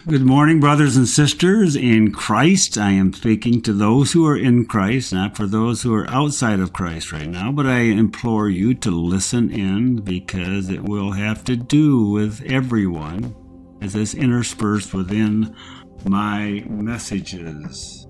Good morning, brothers and sisters in Christ. I am speaking to those who are in Christ, not for those who are outside of Christ right now, but I implore you to listen in because it will have to do with everyone as it's interspersed within my messages.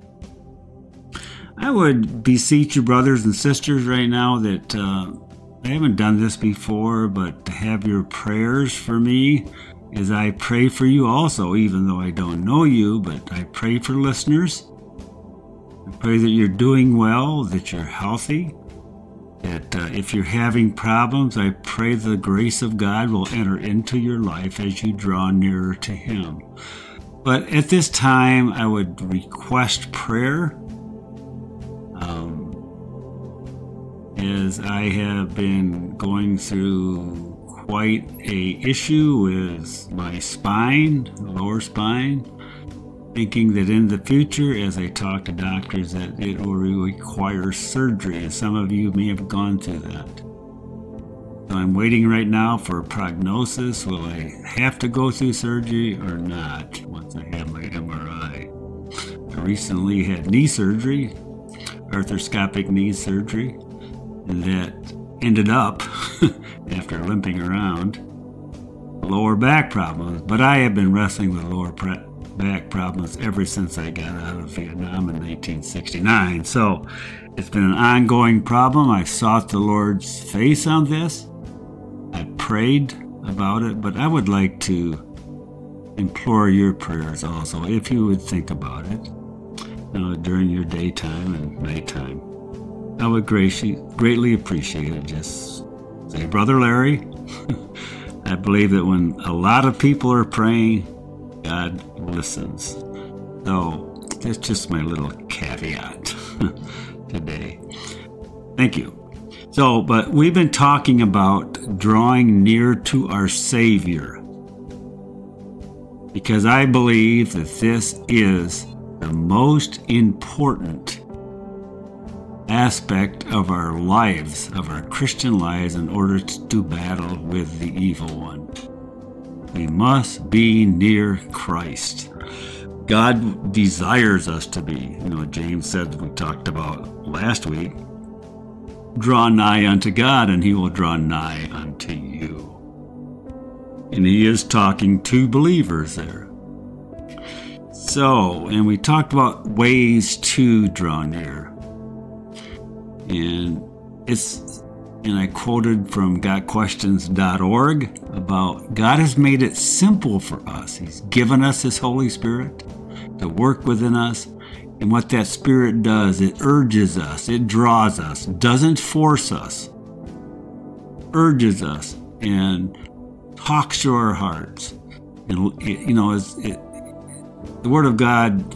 I would beseech you, brothers and sisters, right now that I haven't done this before, but to have your prayers for me as I pray for you also, even though I don't know you, but I pray for listeners. I pray that you're doing well, that you're healthy, that if you're having problems, I pray the grace of God will enter into your life as you draw nearer to Him. But at this time, I would request prayer as I have been going through quite a issue with my spine, the lower spine, thinking that in the future, as I talk to doctors, that it will require surgery, and some of you may have gone through that. So I'm waiting right now for a prognosis. Will I have to go through surgery or not once I have my MRI? I recently had knee surgery, arthroscopic knee surgery, and that ended up, after limping around, lower back problems. But I have been wrestling with lower back problems ever since I got out of Vietnam in 1969. So it's been an ongoing problem. I've sought the Lord's face on this. I've prayed about it, but I would like to implore your prayers also, if you would think about it, during your daytime and nighttime. I would greatly appreciate it. Just say, Brother Larry, I believe that when a lot of people are praying, God listens. So that's just my little caveat today. Thank you. So, but we've been talking about drawing near to our Savior, because I believe that this is the most important aspect of our lives, of our Christian lives, in order to do battle with the evil one. We must be near Christ. God desires us to be. James said, we talked about last week, draw nigh unto God and He will draw nigh unto you. And He is talking to believers there. So, and we talked about ways to draw near. And I quoted from gotquestions.org about God has made it simple for us. He's given us His Holy Spirit to work within us. And what that Spirit does, it urges us, it draws us, doesn't force us, urges us, and talks to our hearts. And, the Word of God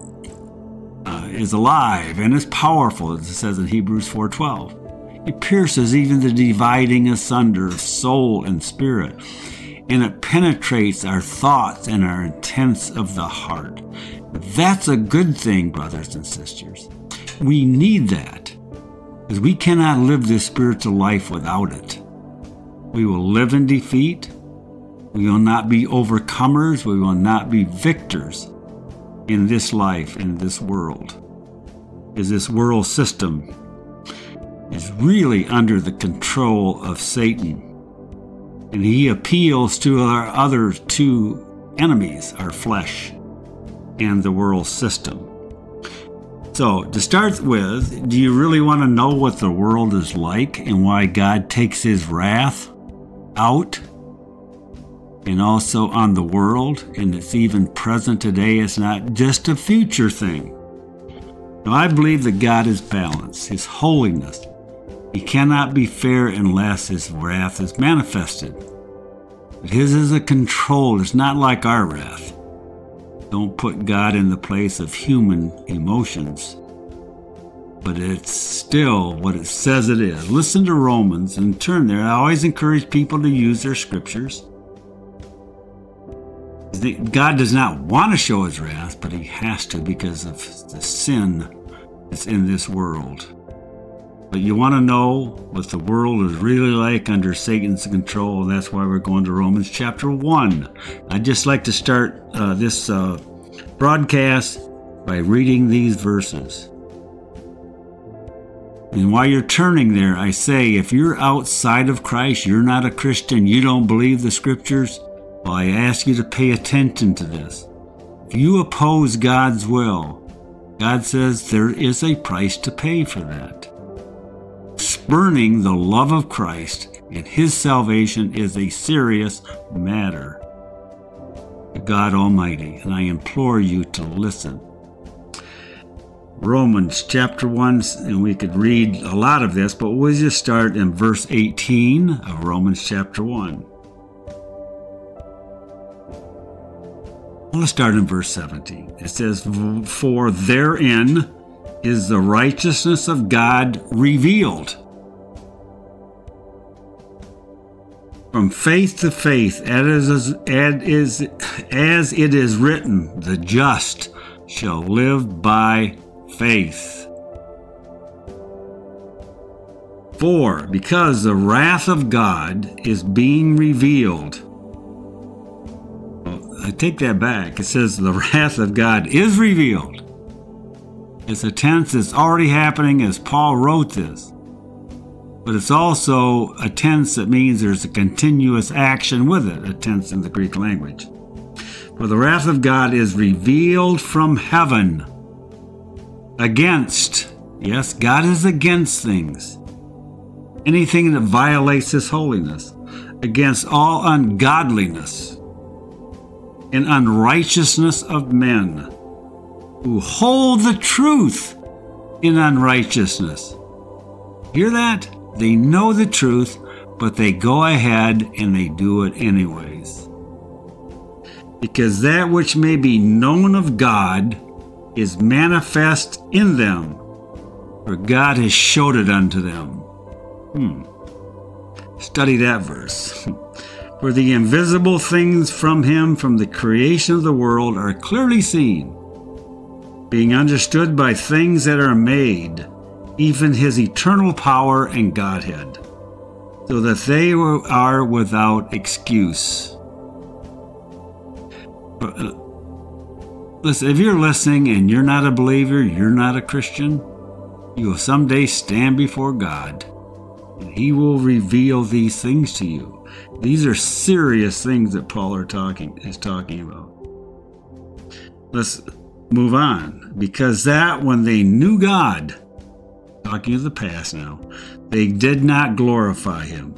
is alive and is powerful, as it says in Hebrews 4:12. It pierces even the dividing asunder of soul and spirit, and it penetrates our thoughts and our intents of the heart. That's a good thing, brothers and sisters. We need that, because we cannot live this spiritual life without it. We will live in defeat. We will not be overcomers. We will not be victors in this life, in this world. Because this world system is really under the control of Satan. And he appeals to our other two enemies, our flesh and the world system. So, to start with, do you really want to know what the world is like and why God takes His wrath out and also on the world, and it's even present today? It's not just a future thing. Now, I believe that God is balanced, His holiness. He cannot be fair unless His wrath is manifested. But His is a control. It's not like our wrath. Don't put God in the place of human emotions. But it's still what it says it is. Listen to Romans and turn there. I always encourage people to use their scriptures. God does not want to show His wrath, but He has to because of the sin that's in this world. But you want to know what the world is really like under Satan's control, and that's why we're going to Romans chapter 1. I'd just like to start this broadcast by reading these verses. And while you're turning there, I say, if you're outside of Christ, you're not a Christian, you don't believe the Scriptures, well, I ask you to pay attention to this. If you oppose God's will, God says there is a price to pay for that. Spurning the love of Christ and His salvation is a serious matter. God Almighty, and I implore you to listen. Romans chapter 1, and we could read a lot of this, but we'll just start in verse 18 of Romans chapter 1. Let's start in verse 17. It says, "For therein is the righteousness of God revealed, from faith to faith, as it is written, the just shall live by faith. For because the wrath of God is being revealed." Well, I take that back. It says the wrath of God is revealed. It's a tense that's already happening as Paul wrote this. But it's also a tense that means there's a continuous action with it, a tense in the Greek language. For the wrath of God is revealed from heaven against, yes, God is against things, anything that violates His holiness, against all ungodliness and unrighteousness of men, who hold the truth in unrighteousness. Hear that? They know the truth, but they go ahead and they do it anyways. Because that which may be known of God is manifest in them, for God has showed it unto them. Study that verse. For the invisible things from Him, from the creation of the world, are clearly seen, being understood by things that are made, even His eternal power and Godhead, so that they are without excuse. Listen, if you're listening and you're not a believer, you're not a Christian, you will someday stand before God, and He will reveal these things to you. These are serious things that Paul is talking about. Let's move on. Because that when they knew God, talking of the past now, they did not glorify Him.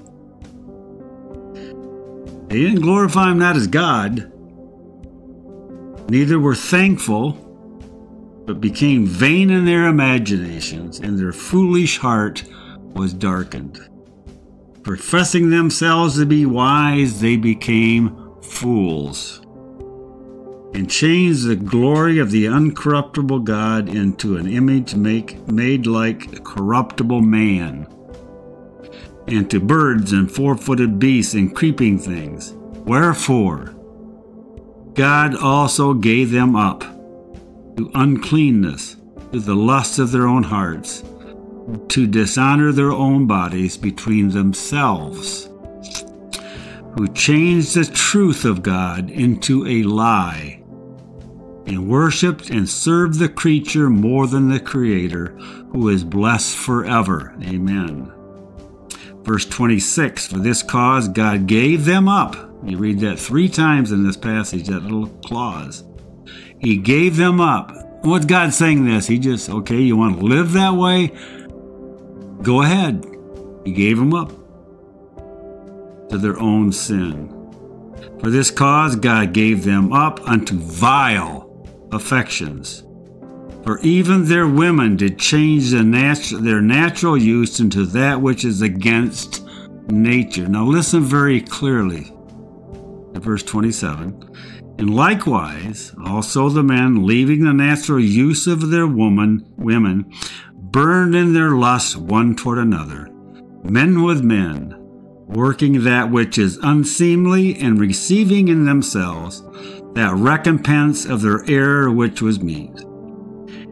They didn't glorify Him not as God, neither were thankful, but became vain in their imaginations, and their foolish heart was darkened. Professing themselves to be wise, they became fools, and changed the glory of the uncorruptible God into an image made like a corruptible man, and to birds and four-footed beasts and creeping things. Wherefore God also gave them up to uncleanness, to the lusts of their own hearts, to dishonor their own bodies between themselves, who changed the truth of God into a lie, and worshipped and served the creature more than the Creator, who is blessed forever. Amen. Verse 26, for this cause God gave them up. You read that 3 times in this passage, that little clause. He gave them up. What's God saying this? He just, okay, you want to live that way? Go ahead. He gave them up to their own sin. For this cause God gave them up unto vile affections. For even their women did change their natural use into that which is against nature. Now listen very clearly to verse 27. And likewise, also the men, leaving the natural use of their women, burned in their lust one toward another, men with men, working that which is unseemly, and receiving in themselves that recompense of their error which was meet.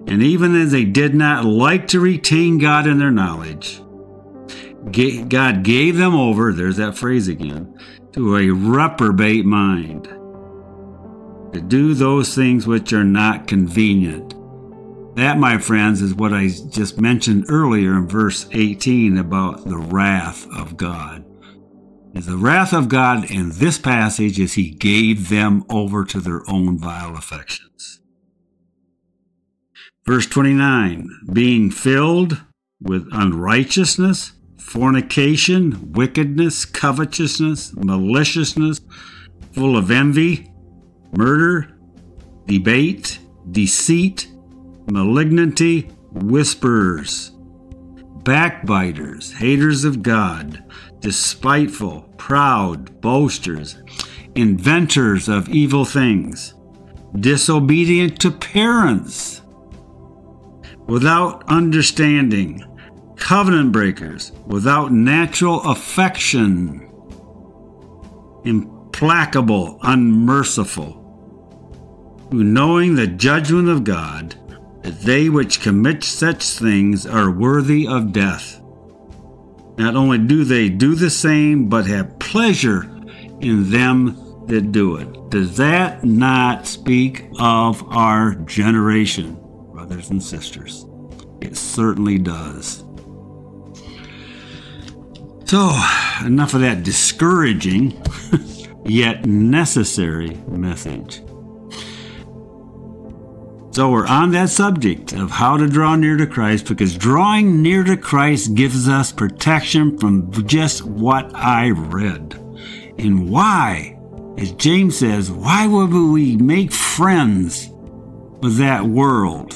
And even as they did not like to retain God in their knowledge, God gave them over, there's that phrase again, to a reprobate mind, to do those things which are not convenient. That, my friends, is what I just mentioned earlier in verse 18 about the wrath of God. Is the wrath of God in this passage is he gave them over to their own vile affections. Verse 29, being filled with unrighteousness, fornication, wickedness, covetousness, maliciousness, full of envy, murder, debate, deceit, malignity, whisperers, backbiters, haters of God, despiteful, proud, boasters, inventors of evil things, disobedient to parents, without understanding, covenant breakers, without natural affection, implacable, unmerciful, who knowing the judgment of God, that they which commit such things are worthy of death. Not only do they do the same, but have pleasure in them that do it. Does that not speak of our generation, brothers and sisters? It certainly does. So, enough of that discouraging, yet necessary message. So we're on that subject of how to draw near to Christ, because drawing near to Christ gives us protection from just what I read. And why, as James says, why would we make friends with that world?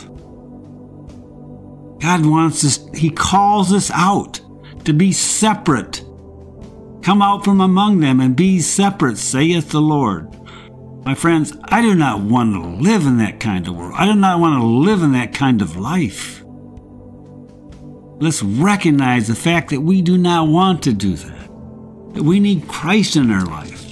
God wants us, he calls us out to be separate. Come out from among them and be separate, saith the Lord. My friends, I do not want to live in that kind of world. I do not want to live in that kind of life. Let's recognize the fact that we do not want to do that. That we need Christ in our life.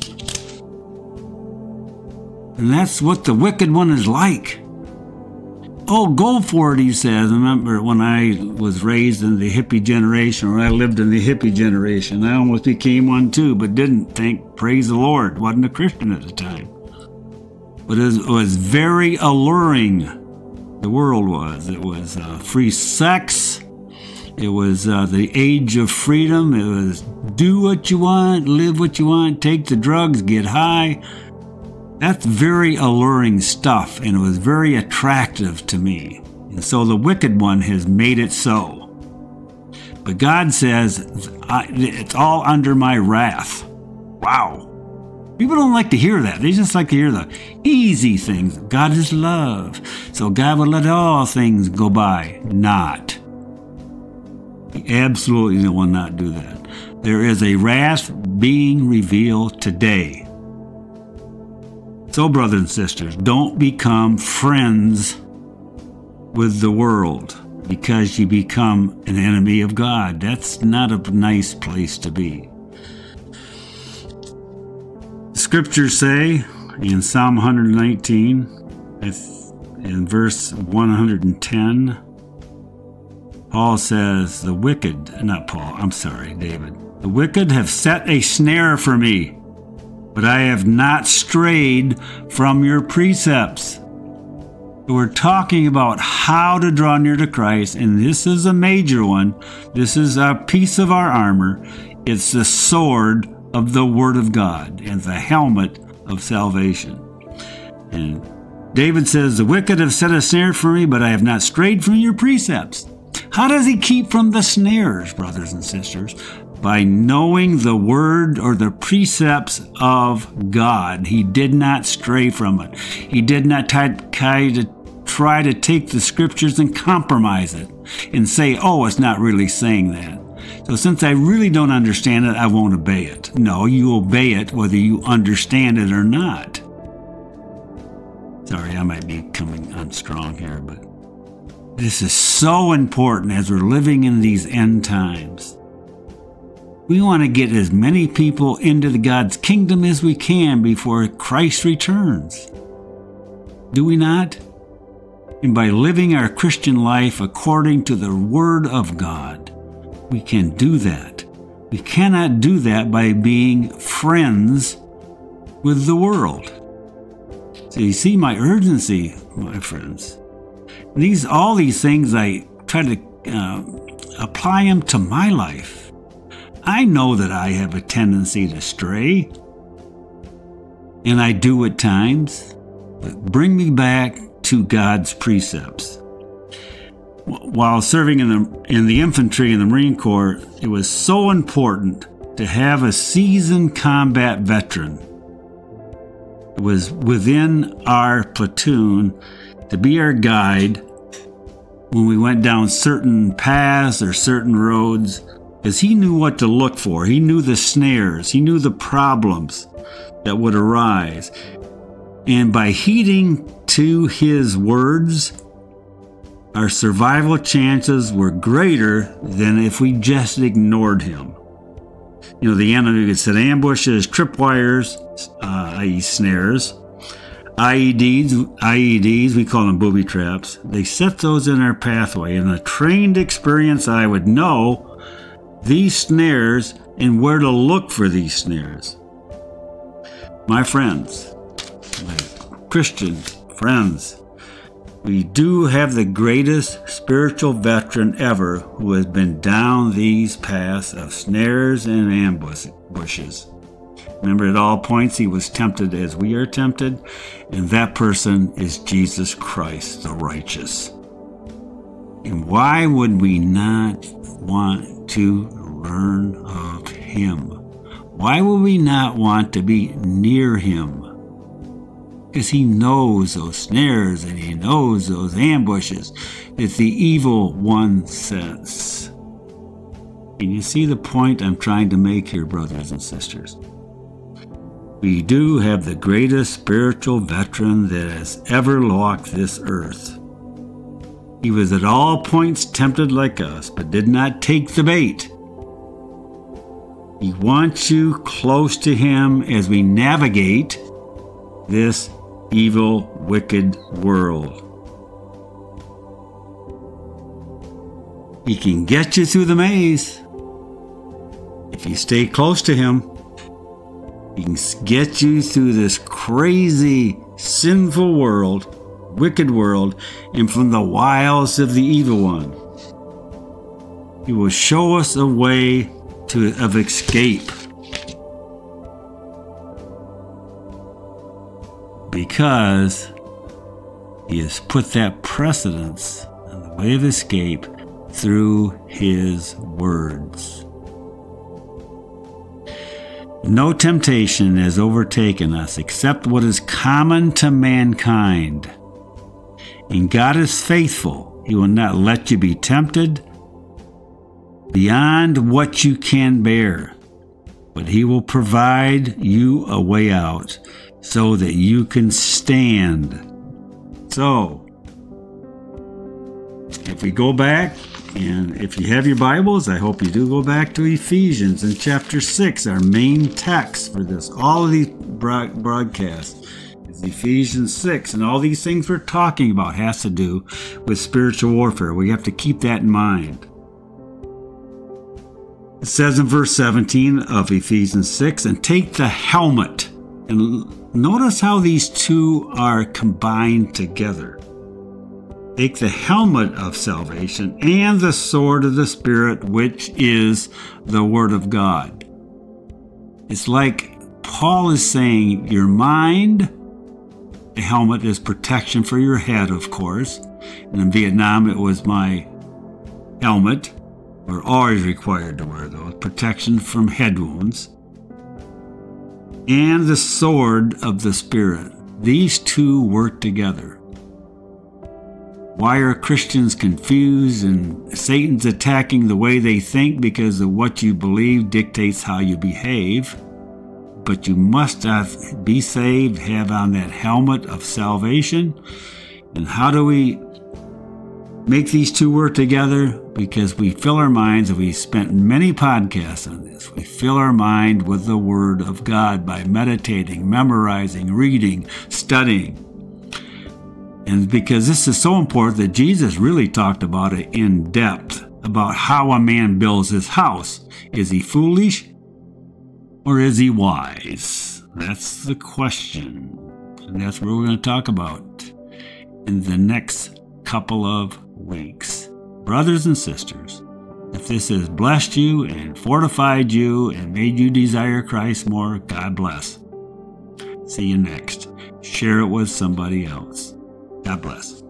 And that's what the wicked one is like. Oh, go for it, he says. I remember when I was raised in the hippie generation, or I lived in the hippie generation. I almost became one too, but didn't. Praise the Lord. Wasn't a Christian at the time. But it was very alluring. The world was. It was free sex. It was the age of freedom. It was do what you want, live what you want, take the drugs, get high. That's very alluring stuff, and it was very attractive to me. And so the wicked one has made it so. But God says, it's all under my wrath. Wow. People don't like to hear that. They just like to hear the easy things. God is love. So God will let all things go by. Not. He absolutely will not do that. There is a wrath being revealed today. So, brothers and sisters, don't become friends with the world because you become an enemy of God. That's not a nice place to be. Scriptures say in Psalm 119, in verse 110, Paul says, David, the wicked have set a snare for me, but I have not strayed from your precepts. We're talking about how to draw near to Christ, and this is a major one. This is a piece of our armor. It's the sword of the Word of God and the helmet of salvation. And David says, the wicked have set a snare for me, but I have not strayed from your precepts. How does he keep from the snares, brothers and sisters? By knowing the word or the precepts of God. He did not stray from it. He did not try to take the scriptures and compromise it and say, oh, it's not really saying that. So since I really don't understand it, I won't obey it. No, you obey it whether you understand it or not. Sorry, I might be coming on strong here, but this is so important as we're living in these end times. We want to get as many people into God's kingdom as we can before Christ returns. Do we not? And by living our Christian life according to the Word of God, we can do that. We cannot do that by being friends with the world. So you see my urgency, my friends. All these things, I try to apply them to my life. I know that I have a tendency to stray, and I do at times, but bring me back to God's precepts. While serving in the infantry in the Marine Corps, it was so important to have a seasoned combat veteran. It was within our platoon to be our guide when we went down certain paths or certain roads, because he knew what to look for. He knew the snares. He knew the problems that would arise. And by heeding to his words, our survival chances were greater than if we just ignored him. The enemy could set ambushes, tripwires, i.e. snares, IEDs, we call them booby traps. They set those in our pathway. In a trained experience, I would know these snares and where to look for these snares. My friends, my Christian friends, we do have the greatest spiritual veteran ever who has been down these paths of snares and ambushes. Remember, at all points he was tempted as we are tempted, and that person is Jesus Christ, the righteous. And why would we not want to learn of him? Why would we not want to be near him? Because he knows those snares and he knows those ambushes that the evil one sets. Can you see the point I'm trying to make here, brothers and sisters? We do have the greatest spiritual veteran that has ever walked this earth. He was at all points tempted like us, but did not take the bait. He wants you close to him as we navigate this evil, wicked world. He can get you through the maze if you stay close to him. He can get you through this crazy, sinful world, wicked world, and from the wiles of the evil one. He will show us a way of escape. Because he has put that precedence on the way of escape through his words. No temptation has overtaken us except what is common to mankind. And God is faithful. He will not let you be tempted beyond what you can bear, but he will provide you a way out so that you can stand. So, if we go back, and if you have your Bibles, I hope you do go back to Ephesians in chapter 6, our main text for this. All of these broadcasts is Ephesians 6, and all these things we're talking about has to do with spiritual warfare. We have to keep that in mind. It says in verse 17 of Ephesians 6, and take the helmet. And notice how these two are combined together. Take the helmet of salvation and the sword of the Spirit, which is the Word of God. It's like Paul is saying your mind, the helmet is protection for your head, of course. And in Vietnam, it was my helmet. We're always required to wear those. Protection from head wounds. And the sword of the Spirit. These two work together. Why are Christians confused and Satan's attacking the way they think? Because of what you believe dictates how you behave. But you must be saved, have on that helmet of salvation. And how do we make these two work together? Because we fill our minds, and we spent many podcasts on this, we fill our mind with the Word of God by meditating, memorizing, reading, studying. And because this is so important that Jesus really talked about it in depth, about how a man builds his house. Is he foolish or is he wise? That's the question. And that's what we're going to talk about in the next couple of weeks. Brothers and sisters, if this has blessed you and fortified you and made you desire Christ more, God bless. See you next. Share it with somebody else. God bless.